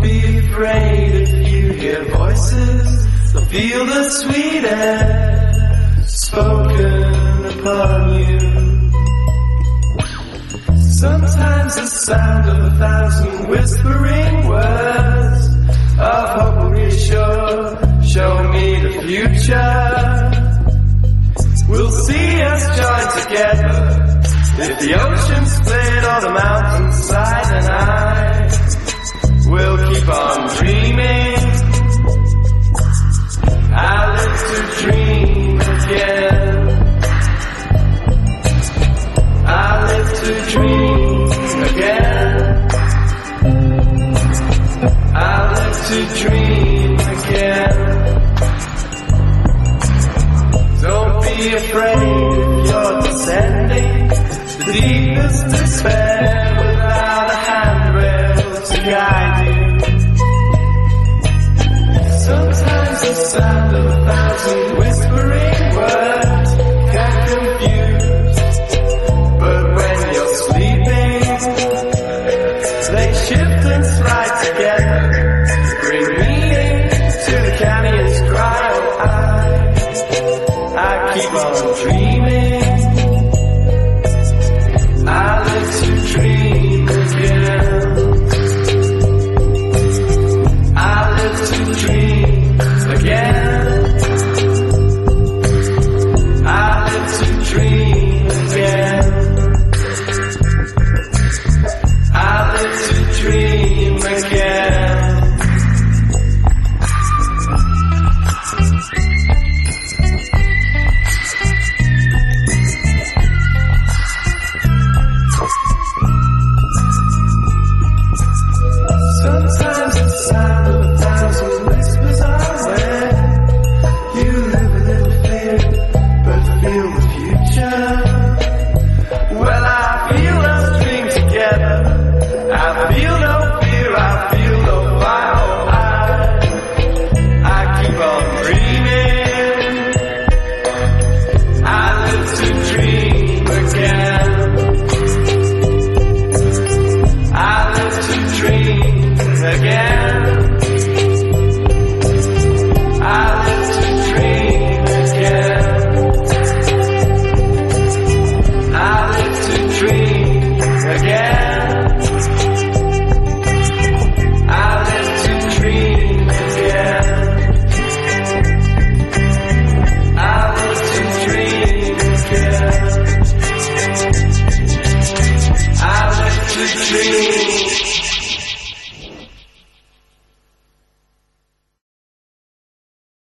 be afraid if you hear voices. They'll feel the sweet air spoken upon you. Sometimes the sound of 1,000 whispering words of hope will reassure. Show me the future. We'll see us join together. If the ocean split or the mountainside, and I will keep on dreaming. I live to dream again. I live to dream again. I live to dream again. Don't be afraid.